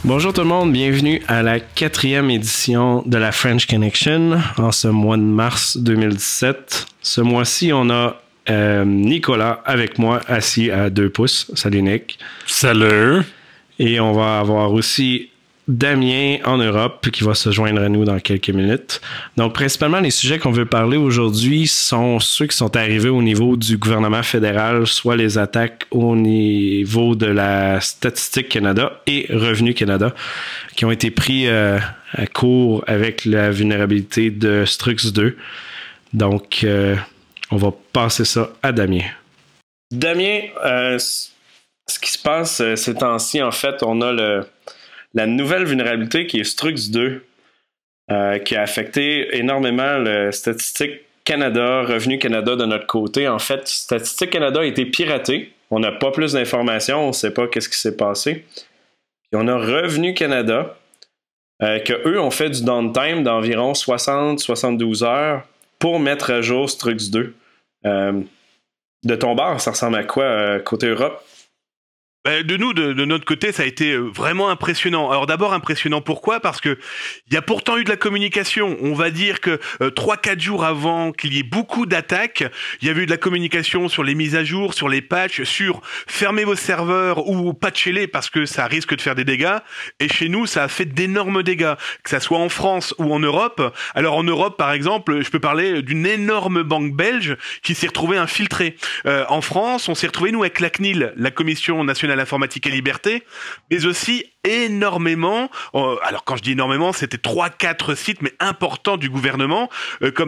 Bonjour tout le monde, bienvenue à la 4e édition de la French Connection en ce mois de mars 2017. Ce mois-ci, on a Nicolas avec moi assis à 2 pouces. Salut Nick. Salut. Et on va avoir aussi Damien en Europe qui va se joindre à nous dans quelques minutes. Donc principalement les sujets qu'on veut parler aujourd'hui sont ceux qui sont arrivés au niveau du gouvernement fédéral, soit les attaques au niveau de la Statistique Canada et Revenu Canada qui ont été pris à court avec la vulnérabilité de Strux 2. Donc on va passer ça à Damien. Damien, ce qui se passe ces temps-ci, en fait, on a la nouvelle vulnérabilité qui est Strux 2, qui a affecté énormément le Statistique Canada, Revenu Canada de notre côté. En fait, Statistique Canada a été piraté. On n'a pas plus d'informations, on ne sait pas qu'est-ce qui s'est passé. Puis on a Revenu Canada, que eux ont fait du downtime d'environ 60-72 heures pour mettre à jour Strux 2. De ton bord, ça ressemble à quoi côté Europe? De notre côté, ça a été vraiment impressionnant. Alors d'abord impressionnant, pourquoi ? Parce que il y a pourtant eu de la communication. On va dire que 3-4 jours avant qu'il y ait beaucoup d'attaques, il y avait eu de la communication sur les mises à jour, sur les patchs, sur fermer vos serveurs ou patchez-les parce que ça risque de faire des dégâts. Et chez nous, ça a fait d'énormes dégâts, que ça soit en France ou en Europe. Alors en Europe, par exemple, je peux parler d'une énorme banque belge qui s'est retrouvée infiltrée. En France, on s'est retrouvé nous avec la CNIL, la Commission nationale informatique et liberté, mais aussi énormément, alors quand je dis énormément, c'était 3-4 sites, mais importants du gouvernement, comme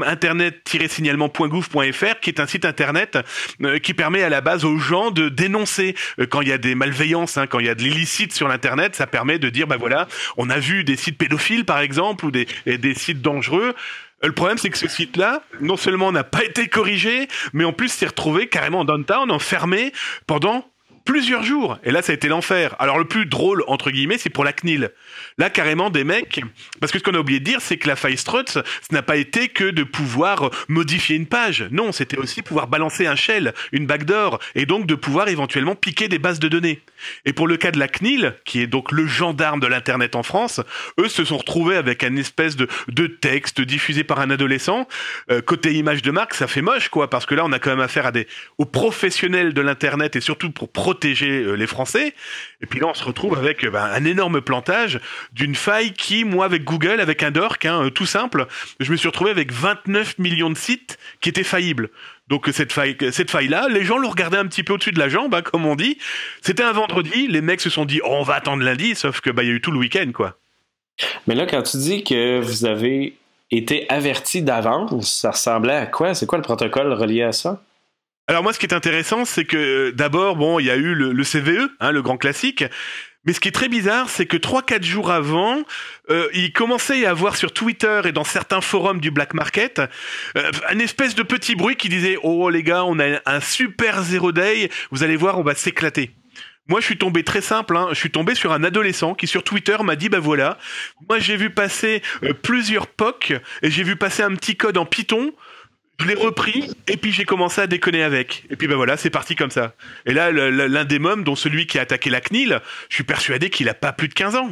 internet-signalement.gouv.fr, qui est un site internet qui permet à la base aux gens de dénoncer quand il y a des malveillances, quand il y a de l'illicite sur l'internet, ça permet de dire, bah voilà, on a vu des sites pédophiles par exemple, ou des sites dangereux. Le problème, c'est que ce site-là, non seulement n'a pas été corrigé, mais en plus s'est retrouvé carrément en downtown, enfermé pendant plusieurs jours. Et là, ça a été l'enfer. Alors, le plus drôle, entre guillemets, c'est pour la CNIL. Là, carrément, des mecs... Parce que ce qu'on a oublié de dire, c'est que la faille Struts, ce n'a pas été que de pouvoir modifier une page. Non, c'était aussi pouvoir balancer un shell, une backdoor, et donc de pouvoir éventuellement piquer des bases de données. Et pour le cas de la CNIL, qui est donc le gendarme de l'Internet en France, eux se sont retrouvés avec un espèce de texte diffusé par un adolescent. Côté image de marque, ça fait moche, quoi, parce que là, on a quand même affaire aux professionnels de l'Internet et surtout pour protéger les Français. Et puis là, on se retrouve avec un énorme plantage d'une faille qui, moi, avec Google, avec un dork, tout simple, je me suis retrouvé avec 29 millions de sites qui étaient faillibles. Donc cette faille-là, les gens l'ont regardé un petit peu au-dessus de la jambe, comme on dit. C'était un vendredi, les mecs se sont dit, oh, on va attendre lundi, sauf que il y a eu tout le week-end, quoi. Mais là, quand tu dis que vous avez été averti d'avance, ça ressemblait à quoi? C'est quoi le protocole relié à ça? Alors moi, ce qui est intéressant, c'est que d'abord, il y a eu le CVE, le grand classique. Mais ce qui est très bizarre, c'est que 3-4 jours avant, il commençait à y avoir sur Twitter et dans certains forums du black market un espèce de petit bruit qui disait « Oh les gars, on a un super zero day, vous allez voir, on va s'éclater ». Moi, je suis tombé très simple, je suis tombé sur un adolescent qui sur Twitter m'a dit, bah voilà, moi j'ai vu passer plusieurs POC et j'ai vu passer un petit code en Python. Je l'ai repris et puis j'ai commencé à déconner avec. Et puis voilà, c'est parti comme ça. Et là, l'un des mômes, dont celui qui a attaqué la CNIL, je suis persuadé qu'il a pas plus de 15 ans.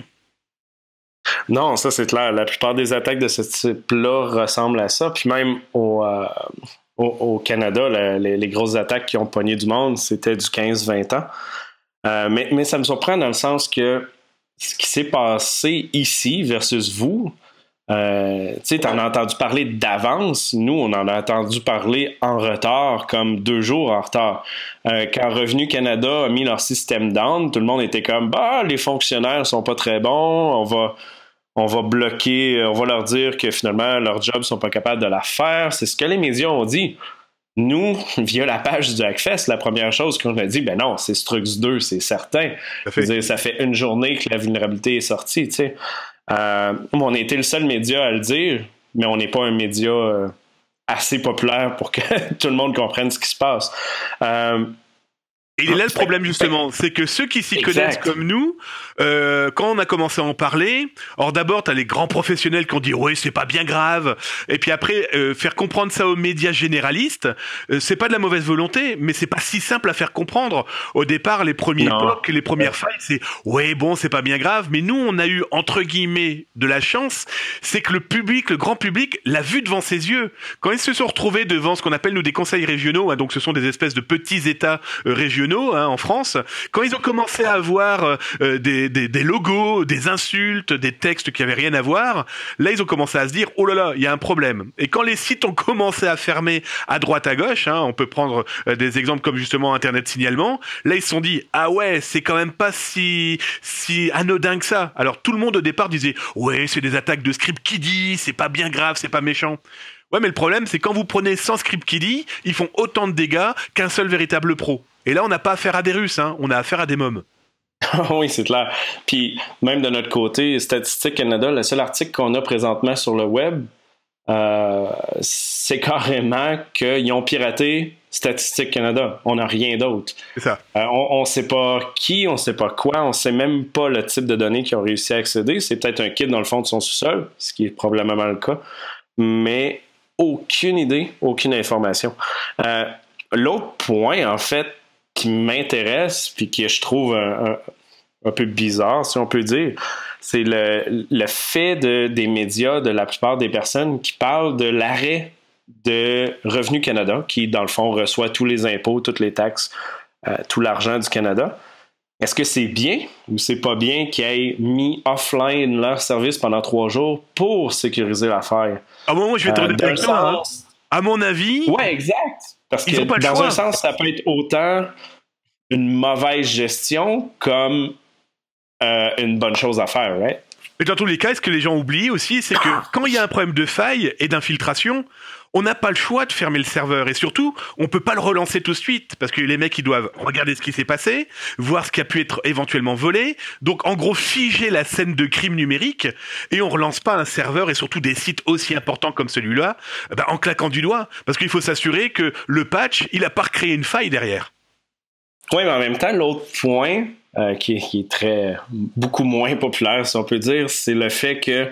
Non, ça c'est clair. La plupart des attaques de ce type-là ressemblent à ça. Puis même au Canada, les grosses attaques qui ont pogné du monde, c'était du 15-20 ans. Mais ça me surprend dans le sens que ce qui s'est passé ici versus vous, tu sais, t'en as entendu parler d'avance. Nous, on en a entendu parler en retard, comme 2 jours en retard. Quand Revenu Canada a mis leur système down, tout le monde était comme, les fonctionnaires sont pas très bons, on va bloquer, on va leur dire que finalement, leurs jobs sont pas capables de la faire. C'est ce que les médias ont dit. Nous, via la page du Hackfest, la première chose qu'on a dit, non, c'est Strux 2, c'est certain. Ça fait une journée que la vulnérabilité est sortie, tu sais. On a été le seul média à le dire, mais on n'est pas un média assez populaire pour que tout le monde comprenne ce qui se passe. Et il est là le problème justement, c'est que ceux qui s'y connaissent comme nous, quand on a commencé à en parler, alors d'abord t'as les grands professionnels qui ont dit oui c'est pas bien grave, et puis après faire comprendre ça aux médias généralistes, c'est pas de la mauvaise volonté, mais c'est pas si simple à faire comprendre. Au départ les premières failles c'est ouais bon c'est pas bien grave, mais nous on a eu entre guillemets de la chance, c'est que le grand public l'a vu devant ses yeux. Quand ils se sont retrouvés devant ce qu'on appelle nous des conseils régionaux, hein, donc ce sont des espèces de petits États régionaux en France, quand ils ont commencé à avoir des logos, des insultes, des textes qui avaient rien à voir, là ils ont commencé à se dire oh là là, il y a un problème. Et quand les sites ont commencé à fermer à droite à gauche, hein, on peut prendre des exemples comme justement Internet Signalement, là ils se sont dit ah ouais, c'est quand même pas si anodin que ça. Alors tout le monde au départ disait ouais, c'est des attaques de script kiddie, c'est pas bien grave, c'est pas méchant. Ouais, mais le problème, c'est quand vous prenez 100 script kiddie, ils font autant de dégâts qu'un seul véritable pro. Et là, on n'a pas affaire à des Russes, hein, on a affaire à des mômes. Oui, c'est clair. Puis, même de notre côté, Statistique Canada, le seul article qu'on a présentement sur le web, c'est carrément qu'ils ont piraté Statistique Canada. On n'a rien d'autre. C'est ça. On ne sait pas qui, on ne sait pas quoi, on ne sait même pas le type de données qu'ils ont réussi à accéder. C'est peut-être un kid dans le fond de son sous-sol, ce qui est probablement le cas. Mais aucune idée, aucune information. L'autre point, en fait, qui m'intéresse, puis que je trouve un peu bizarre, si on peut dire, c'est le fait des médias, de la plupart des personnes qui parlent de l'arrêt de Revenu Canada, qui, dans le fond, reçoit tous les impôts, toutes les taxes, tout l'argent du Canada. Est-ce que c'est bien ou c'est pas bien qu'ils aient mis offline leur service pendant 3 jours pour sécuriser l'affaire? Ah bon, moi, je vais te redire avec toi, hein. À mon avis... Ouais, exact. Parce que dans un sens, ça peut être autant une mauvaise gestion comme une bonne chose à faire, right? Mais dans tous les cas, ce que les gens oublient aussi, c'est que quand il y a un problème de faille et d'infiltration, on n'a pas le choix de fermer le serveur. Et surtout, on peut pas le relancer tout de suite, parce que les mecs, ils doivent regarder ce qui s'est passé, voir ce qui a pu être éventuellement volé, donc en gros figer la scène de crime numérique, et on relance pas un serveur, et surtout des sites aussi importants comme celui-là, en claquant du doigt, parce qu'il faut s'assurer que le patch, il a pas recréé une faille derrière. Oui, mais en même temps, l'autre point qui est beaucoup moins populaire, si on peut dire, c'est le fait que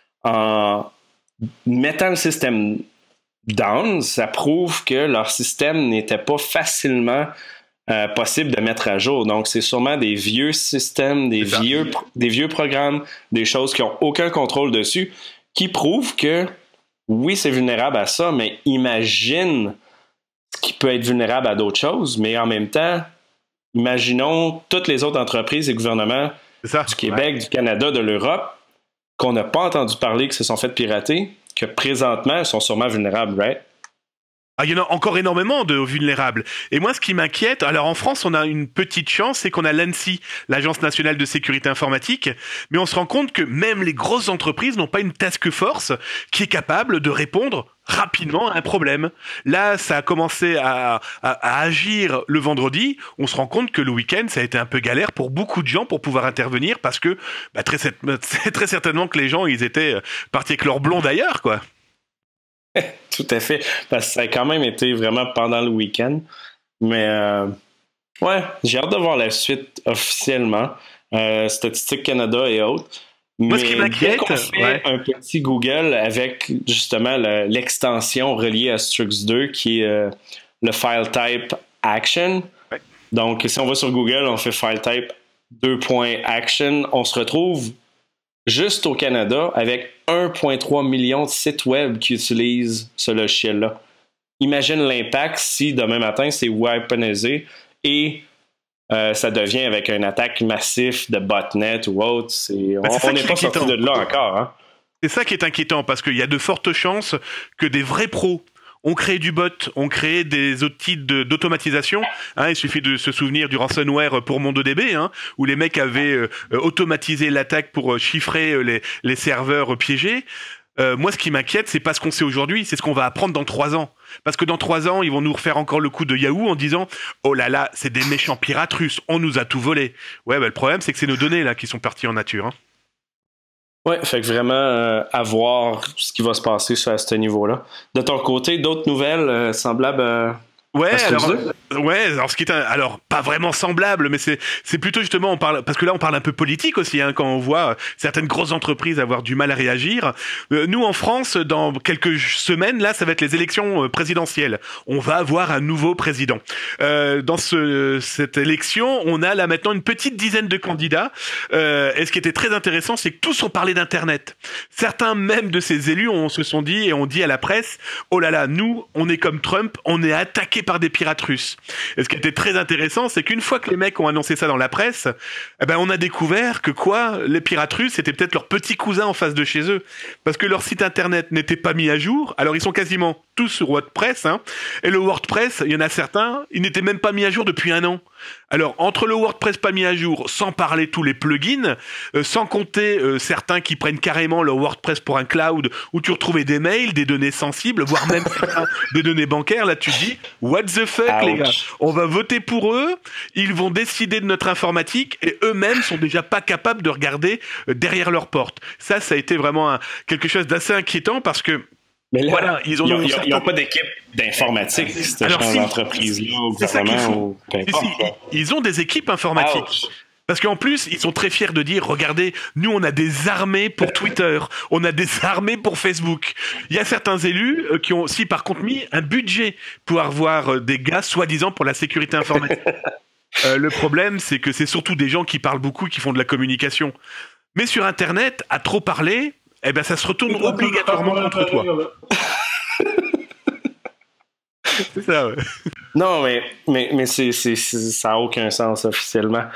en mettant le système down, ça prouve que leur système n'était pas facilement possible de mettre à jour. Donc, c'est sûrement des vieux systèmes, des vieux programmes, des choses qui n'ont aucun contrôle dessus, qui prouvent que, oui, c'est vulnérable à ça, mais imagine ce qui peut être vulnérable à d'autres choses, mais en même temps, imaginons toutes les autres entreprises et gouvernements du Québec, du Canada, de l'Europe, qu'on n'a pas entendu parler, qui se sont fait pirater, que présentement, ils sont sûrement vulnérables, right? Ah, il y en a encore énormément de vulnérables. Et moi, ce qui m'inquiète, alors en France, on a une petite chance, c'est qu'on a l'ANSSI, l'Agence nationale de sécurité informatique, mais on se rend compte que même les grosses entreprises n'ont pas une task force qui est capable de répondre rapidement à un problème. Là, ça a commencé à agir le vendredi. On se rend compte que le week-end, ça a été un peu galère pour beaucoup de gens pour pouvoir intervenir parce que très certainement que les gens, ils étaient partis avec leur blond d'ailleurs, quoi. Tout à fait. Parce que ça a quand même été vraiment pendant le week-end. Mais ouais, j'ai hâte de voir la suite officiellement. Statistique Canada et autres. Moi, ce qui m'inquiète, on fait un petit Google avec justement l'extension reliée à Strux 2 qui est le file type action. Ouais. Donc, si on va sur Google, on fait file type 2.action, on se retrouve juste au Canada avec 1,3 million de sites web qui utilisent ce logiciel-là. Imagine l'impact si demain matin c'est weaponisé et ça devient avec une attaque massive de botnet ou autre. On n'est pas sorti de là encore. Hein? C'est ça qui est inquiétant parce qu'il y a de fortes chances que des vrais pros ont créé du bot, ont créé des outils d'automatisation. Hein, il suffit de se souvenir du ransomware pour MongoDB, hein, où les mecs avaient automatisé l'attaque pour chiffrer les serveurs piégés. Moi, ce qui m'inquiète, c'est pas ce qu'on sait aujourd'hui, c'est ce qu'on va apprendre dans 3 ans. Parce que dans 3 ans, ils vont nous refaire encore le coup de Yahoo en disant « Oh là là, c'est des méchants pirates russes, on nous a tout volé. » Ouais, le problème, c'est que c'est nos données là qui sont parties en nature. Hein. Ouais, fait que vraiment à voir ce qui va se passer à ce niveau-là. De ton côté, d'autres nouvelles semblables Ouais, alors Ouais, alors ce qui est alors pas vraiment semblable, mais c'est plutôt justement on parle parce que là on parle un peu politique aussi hein, quand on voit certaines grosses entreprises avoir du mal à réagir. Nous en France, dans quelques semaines là, ça va être les élections présidentielles. On va avoir un nouveau président. Dans cette élection, on a là maintenant une petite dizaine de candidats. Et ce qui était très intéressant, c'est que tous ont parlé d'internet. Certains même de ces élus se sont dit et ont dit à la presse, oh là là, nous on est comme Trump, on est attaqué par des pirates russes. Et ce qui était très intéressant, c'est qu'une fois que les mecs ont annoncé ça dans la presse, eh ben on a découvert que les pirates russes, c'était peut-être leurs petits cousins en face de chez eux, parce que leur site internet n'était pas mis à jour. Alors ils sont quasiment tous sur WordPress, hein, et le WordPress, il y en a certains, ils n'étaient même pas mis à jour depuis 1 an. Alors, entre le WordPress pas mis à jour, sans parler tous les plugins, sans compter certains qui prennent carrément le WordPress pour un cloud, où tu retrouvais des mails, des données sensibles, voire même des données bancaires, là tu dis, what the fuck les gars, on va voter pour eux, ils vont décider de notre informatique, et eux-mêmes sont déjà pas capables de regarder derrière leur porte. Ça a été vraiment quelque chose d'assez inquiétant, parce que mais là, voilà, ils n'ont pas d'équipe d'informatique, cette entreprise-là, au gouvernement, ou peu importe. Ils ont des équipes informatiques. Ouch. Parce qu'en plus, ils sont très fiers de dire, regardez, nous, on a des armées pour Twitter, on a des armées pour Facebook. Il y a certains élus qui ont aussi, par contre, mis un budget pour avoir des gars, soi-disant, pour la sécurité informatique. Le problème, c'est que c'est surtout des gens qui parlent beaucoup, qui font de la communication. Mais sur Internet, à trop parler, eh ben, ça se retourne obligatoirement contre toi. C'est ça, ouais. Non, mais ça n'a aucun sens officiellement.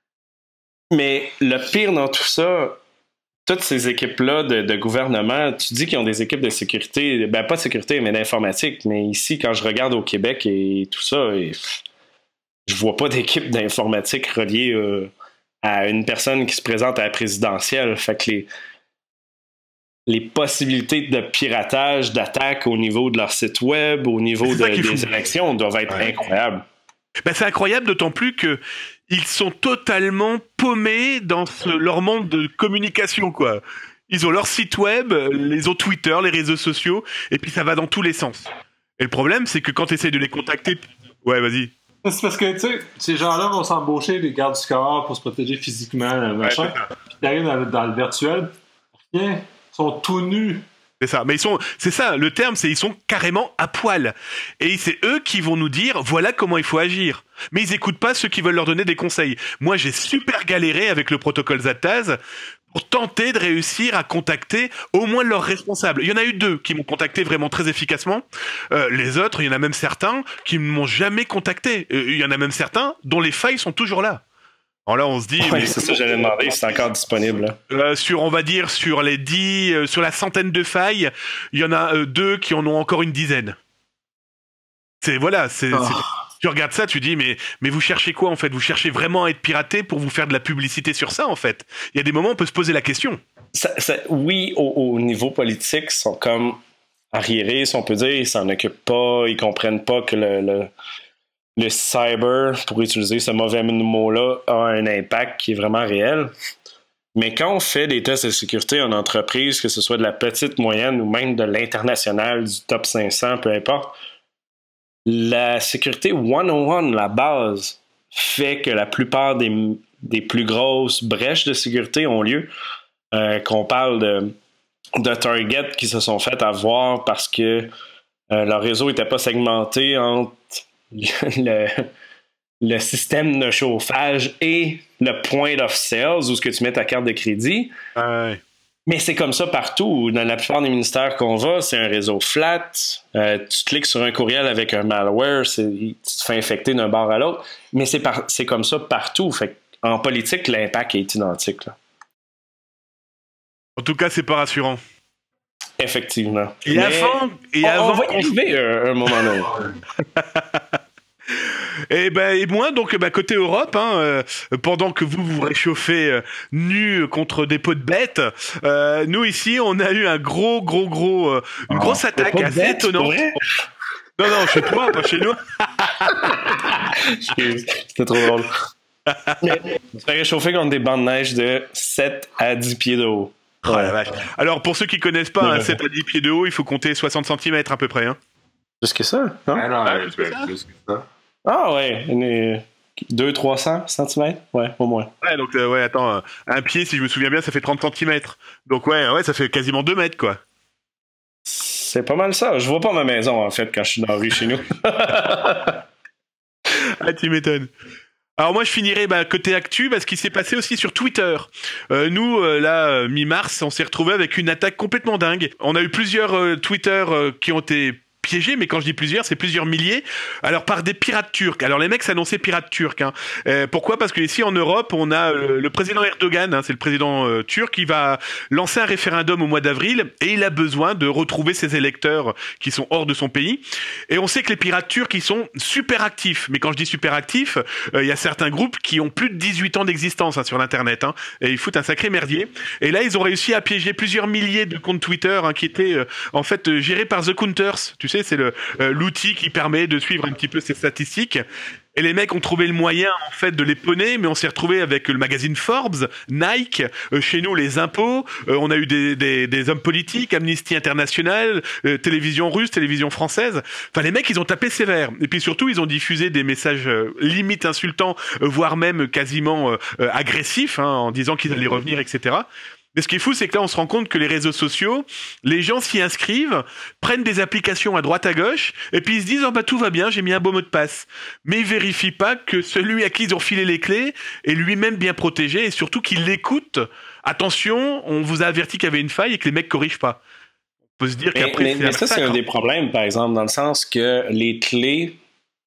Mais le pire dans tout ça, toutes ces équipes-là de gouvernement, tu dis qu'ils ont des équipes de sécurité, ben pas de sécurité, mais d'informatique. Mais ici, quand je regarde au Québec et tout ça, je vois pas d'équipe d'informatique reliée à une personne qui se présente à la présidentielle. Fait que les possibilités de piratage, d'attaque au niveau de leur site web, au niveau des élections, doivent être incroyables. Ben, c'est incroyable, d'autant plus que ils sont totalement paumés dans leur monde de communication, quoi. Ils ont leur site web, ils ont Twitter, les réseaux sociaux, et puis ça va dans tous les sens. Et le problème, c'est que quand tu essaies de les contacter... Ouais, vas-y. C'est parce que, tu sais, ces gens-là vont s'embaucher des gardes du corps pour se protéger physiquement, machin. Puis t'arrives dans le virtuel, rien. Ils sont tout nus. C'est ça, mais c'est ça, le terme, c'est ils sont carrément à poil. Et c'est eux qui vont nous dire, voilà comment il faut agir. Mais ils écoutent pas ceux qui veulent leur donner des conseils. Moi, j'ai super galéré avec le protocole Zataz pour tenter de réussir à contacter au moins leurs responsables. Il y en a eu 2 qui m'ont contacté vraiment très efficacement. Les autres, il y en a même certains qui ne m'ont jamais contacté. Il y en a même certains dont les failles sont toujours là. Alors là, on se dit... Ouais, c'est ça que j'allais demander, c'est encore disponible. On va dire, sur les 10, sur la centaine de failles, il y en a 2 qui en ont encore une dizaine. Tu regardes ça, tu dis, mais vous cherchez quoi, en fait? Vous cherchez vraiment à être piraté pour vous faire de la publicité sur ça, en fait? Il y a des moments où on peut se poser la question. Oui, au niveau politique, ils sont comme arriérés, si on peut dire, ils s'en occupent pas, ils comprennent pas que le cyber, pour utiliser ce mauvais mot-là, a un impact qui est vraiment réel. Mais quand on fait des tests de sécurité en entreprise, que ce soit de la petite, moyenne ou même de l'international, du top 500, peu importe, la sécurité 101, la base, fait que la plupart des plus grosses brèches de sécurité ont lieu. Qu'on parle de targets qui se sont fait avoir parce que leur réseau n'était pas segmenté entre le système de chauffage et le point of sales où ce que tu mets ta carte de crédit. Mais c'est comme ça partout. Dans la plupart des ministères qu'on va, c'est un réseau flat. Tu cliques sur un courriel avec un malware, tu te fais infecter d'un bord à l'autre. Mais c'est comme ça partout. Fait en politique, l'impact est identique. Là. En tout cas, c'est pas rassurant. Effectivement. Et avant on va y arriver un moment donné. Et moi, donc, côté Europe, pendant que vous réchauffez nus contre des pots de bêtes, nous ici, on a eu une grosse attaque assez étonnante. Non, chez toi, pas chez nous. C'était trop drôle. On se fait réchauffer contre des bancs de neige de 7 à 10 pieds de haut. Oh, la vache. Alors, pour ceux qui connaissent pas, 7 à 10 pieds de haut, il faut compter 60 cm à peu près. Hein. Plus que ça, non? Ah non, plus que ça. Ah ouais, 200-300 cm? Ouais, au moins. Ouais, donc, attends, un pied, si je me souviens bien, ça fait 30 centimètres. Donc, ouais, ça fait quasiment 2 mètres, quoi. C'est pas mal ça. Je vois pas ma maison, en fait, quand je suis dans la rue chez nous. Ah, tu m'étonnes. Alors moi je finirai côté actu parce qu'il s'est passé aussi sur Twitter. Nous là mi-mars on s'est retrouvé avec une attaque complètement dingue. On a eu plusieurs Twitter qui ont été piégés, mais quand je dis plusieurs, c'est plusieurs milliers. Alors par des pirates turcs. Alors les mecs s'annonçaient pirates turcs. Hein. Pourquoi ? Parce que ici en Europe, on a le président Erdogan, hein, c'est le président turc, qui va lancer un référendum au mois d'avril et il a besoin de retrouver ses électeurs qui sont hors de son pays. Et on sait que les pirates turcs, ils sont super actifs. Mais quand je dis super actifs, il y a certains groupes qui ont plus de 18 ans d'existence sur l'internet, hein, et ils foutent un sacré merdier. Et là, ils ont réussi à piéger plusieurs milliers de comptes Twitter, hein, qui étaient en fait gérés par The Counters. Tu sais, c'est l'outil qui permet de suivre un petit peu ces statistiques. Et les mecs ont trouvé le moyen, en fait, de les pawner, mais on s'est retrouvé avec le magazine Forbes, Nike, chez nous, les impôts, on a eu des hommes politiques, Amnesty International, télévision russe, télévision française. Enfin, les mecs, ils ont tapé sévère. Et puis surtout, ils ont diffusé des messages limite insultants, voire même quasiment agressifs, hein, en disant qu'ils allaient revenir, etc. Mais ce qui est fou, c'est que là, on se rend compte que les réseaux sociaux, les gens s'y inscrivent, prennent des applications à droite à gauche, et puis ils se disent « Oh bah tout va bien, j'ai mis un beau mot de passe ». Mais ils vérifient pas que celui à qui ils ont filé les clés est lui-même bien protégé, et surtout qu'il l'écoute. Attention, on vous a averti qu'il y avait une faille et que les mecs corrigent pas. On peut se dire qu'après, mais ça, c'est un des problèmes, par exemple, dans le sens que les clés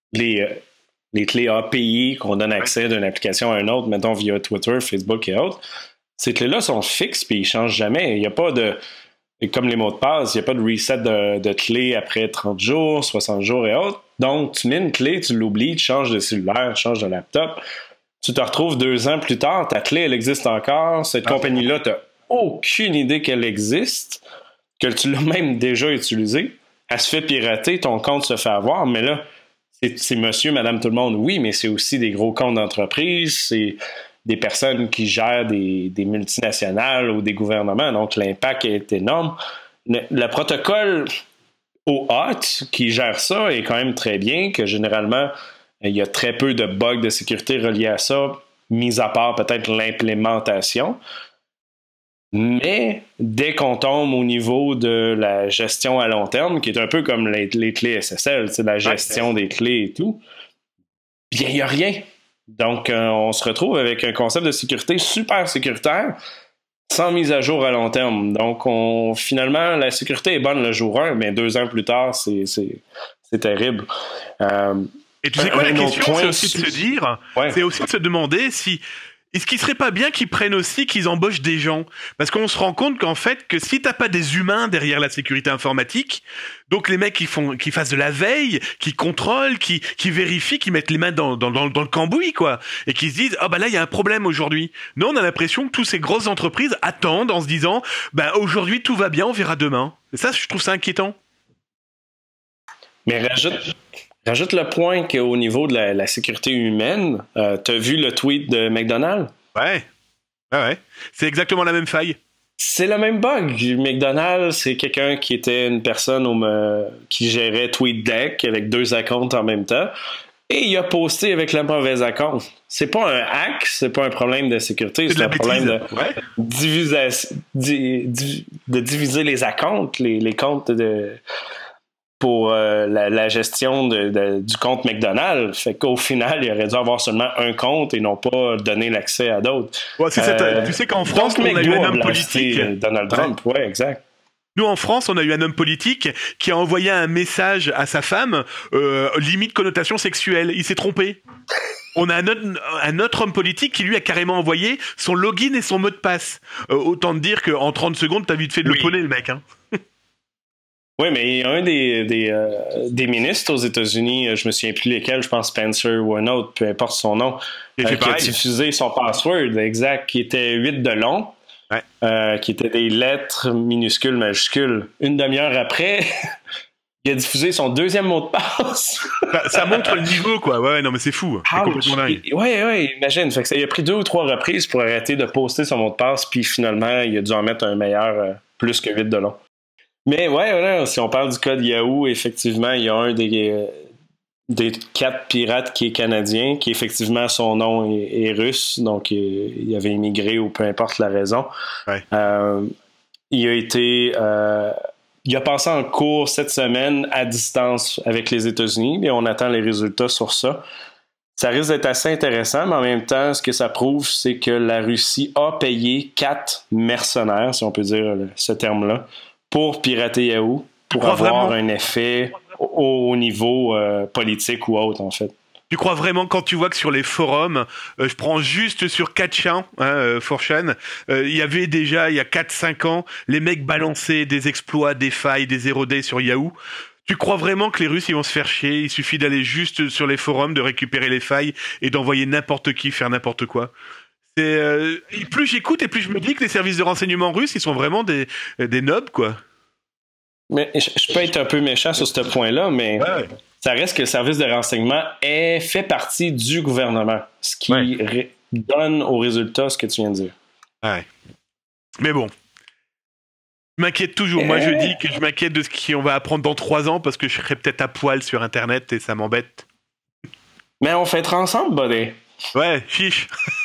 API qu'on donne accès d'une application à une autre, mettons via Twitter, Facebook et autres, ces clés-là sont fixes puis ils ne changent jamais. Il n'y a pas de... Comme les mots de passe, il n'y a pas de reset de clé après 30 jours, 60 jours et autres. Donc, tu mets une clé, tu l'oublies, tu changes de cellulaire, tu changes de laptop. Tu te retrouves 2 ans plus tard, ta clé, elle existe encore. Cette compagnie-là, tu n'as aucune idée qu'elle existe, que tu l'as même déjà utilisée. Elle se fait pirater, ton compte se fait avoir, mais là, c'est monsieur, madame, tout le monde, oui, mais c'est aussi des gros comptes d'entreprise, c'est des personnes qui gèrent des multinationales ou des gouvernements, donc l'impact est énorme. Le protocole OAuth qui gère ça est quand même très bien, que généralement, il y a très peu de bugs de sécurité reliés à ça, mis à part peut-être l'implémentation. Mais dès qu'on tombe au niveau de la gestion à long terme, qui est un peu comme les clés SSL, la gestion des clés et tout, bien, il n'y a rien. Donc, on se retrouve avec un concept de sécurité super sécuritaire, sans mise à jour à long terme. Donc, finalement, la sécurité est bonne le jour 1, mais 2 ans plus tard, c'est terrible. Et tu sais quoi, la question, c'est aussi de se dire, c'est aussi de se demander si... Est-ce qu'il serait pas bien qu'ils prennent aussi, qu'ils embauchent des gens ? Parce qu'on se rend compte qu'en fait, que si t'as pas des humains derrière la sécurité informatique, donc les mecs qui fassent de la veille, qui contrôlent, qui vérifient, qui mettent les mains dans le cambouis, quoi, et qui se disent, ah bah là, il y a un problème aujourd'hui. Non, on a l'impression que toutes ces grosses entreprises attendent en se disant, bah aujourd'hui, tout va bien, on verra demain. Et ça, je trouve ça inquiétant. Mais rajoute le point qu'au niveau de la sécurité humaine, t'as vu le tweet de McDonald's? Ouais. C'est exactement la même faille. C'est le même bug. McDonald's, c'est quelqu'un qui était une personne qui gérait TweetDeck avec 2 accounts en même temps. Et il a posté avec le mauvais account. C'est pas un hack, c'est pas un problème de sécurité, c'est un problème de diviser les accounts, les comptes pour la gestion du compte McDonald's. Fait qu'au final, il aurait dû avoir seulement un compte et non pas donner l'accès à d'autres. Ouais, tu sais qu'en France, on a eu un homme politique. Donald Trump, ouais, exact. Nous, en France, on a eu un homme politique qui a envoyé un message à sa femme, limite connotation sexuelle. Il s'est trompé. On a un autre homme politique qui, lui, a carrément envoyé son login et son mot de passe. Autant te dire qu'en 30 secondes, t'as vite fait de le poney, le mec, hein. Oui, mais il y a un des ministres aux États-Unis, je me souviens plus lesquels, je pense Spencer ou un autre, peu importe son nom, qui a diffusé son password exact, qui était 8 de long, qui était des lettres minuscules, majuscules. Une demi-heure après, il a diffusé son 2e mot de passe. Ça montre le niveau, quoi. Ouais, non, mais c'est fou. C'est complètement dingue. Ouais, imagine. Fait que ça, il a pris 2 ou 3 reprises pour arrêter de poster son mot de passe, puis finalement, il a dû en mettre un meilleur, plus que 8 de long. Mais ouais, si on parle du code Yahoo, effectivement, il y a un des 4 pirates qui est canadien, qui effectivement son nom est russe, donc il avait immigré ou peu importe la raison. Ouais. Il a passé en cours cette semaine à distance avec les États-Unis et on attend les résultats sur ça. Ça risque d'être assez intéressant, mais en même temps, ce que ça prouve, c'est que la Russie a payé 4 mercenaires, si on peut dire ce terme-là, pour pirater Yahoo, pour avoir un effet au niveau politique ou autre, en fait. Tu crois vraiment, quand tu vois que sur les forums, je prends juste sur 4chan, 4chan, il y avait déjà, il y a 4-5 ans, les mecs balançaient des exploits, des failles, des 0D sur Yahoo. Tu crois vraiment que les Russes, ils vont se faire chier? Il suffit d'aller juste sur les forums, de récupérer les failles et d'envoyer n'importe qui faire n'importe quoi. Plus j'écoute et plus je me dis que les services de renseignement russes, ils sont vraiment des nobs, quoi. Mais je peux être un peu méchant sur ce point-là, mais ça reste que le service de renseignement fait partie du gouvernement, ce qui donne au résultat ce que tu viens de dire. Ouais. Mais bon. Je m'inquiète toujours. Moi, je dis que je m'inquiète de ce qu'on va apprendre dans 3 ans parce que je serai peut-être à poil sur Internet et ça m'embête. Mais on fêtera ensemble, buddy. Ouais, chiche.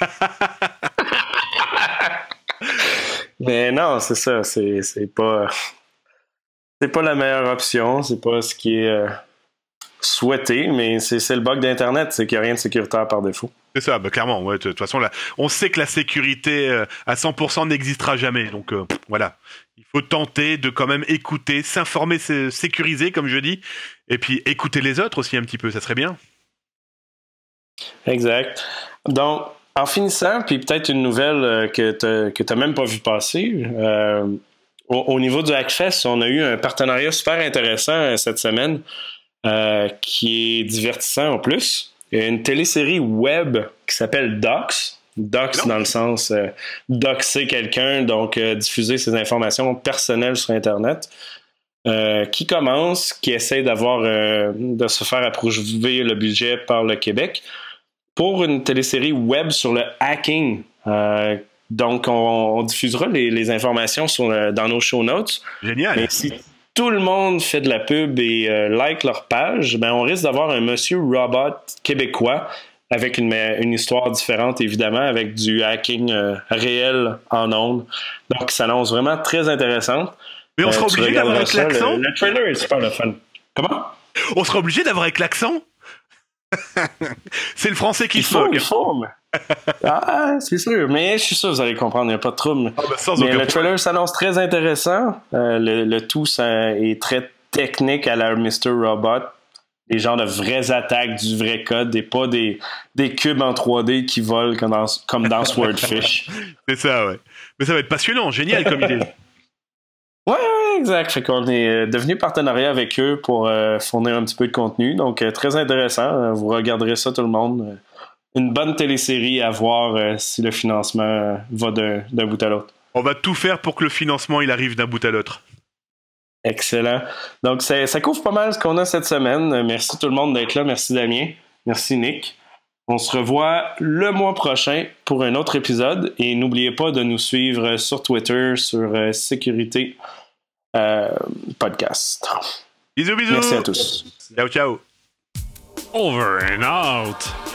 Mais non, c'est ça. C'est pas la meilleure option. C'est pas ce qui est souhaité, mais c'est le bug d'Internet. C'est qu'il n'y a rien de sécuritaire par défaut. C'est ça, clairement. Ouais, de toute façon, là, on sait que la sécurité à 100% n'existera jamais. Donc, voilà. Il faut tenter de quand même écouter, s'informer, sécuriser, comme je dis, et puis écouter les autres aussi un petit peu. Ça serait bien. Exact. Donc, en finissant, puis peut-être une nouvelle que tu n'as même pas vu passer, au niveau du Hackfest, on a eu un partenariat super intéressant cette semaine qui est divertissant en plus. Il y a une télésérie web qui s'appelle Dox. Dox dans le sens doxer quelqu'un, donc diffuser ses informations personnelles sur Internet. Qui commence, qui essaie de se faire approuver le budget par le Québec pour une télésérie web sur le hacking. Donc, on diffusera les informations dans nos show notes. Génial. Mais si tout le monde fait de la pub et like leur page, ben on risque d'avoir un monsieur robot québécois avec une histoire différente, évidemment, avec du hacking réel en ondes. Donc, ça s'annonce vraiment très intéressant. Mais on sera obligé d'avoir avec l'accent? Le trailer est super le fun. Comment? On sera obligé d'avoir avec l'accent? C'est le français qu'il faut. Il faut, mais... Ah, c'est sûr. Mais je suis sûr que vous allez comprendre, il n'y a pas de trouble. Mais le trailer s'annonce très intéressant. Le tout est très technique à la Mr. Robot. Des genres de vraies attaques, du vrai code, et pas des cubes en 3D qui volent comme dans Swordfish. C'est ça, ouais. Mais ça va être passionnant, génial comme idée. Ouais, exact. Fait qu'on est devenu partenariat avec eux pour fournir un petit peu de contenu. Donc, très intéressant. Vous regarderez ça, tout le monde. Une bonne télésérie à voir si le financement va d'un bout à l'autre. On va tout faire pour que le financement il arrive d'un bout à l'autre. Excellent. Donc, ça couvre pas mal ce qu'on a cette semaine. Merci tout le monde d'être là. Merci Damien. Merci Nick. On se revoit le mois prochain pour un autre épisode. Et n'oubliez pas de nous suivre sur Twitter, sur Sécurité Podcast. Bisous, bisous. Merci à tous. Ciao, ciao. Over and out.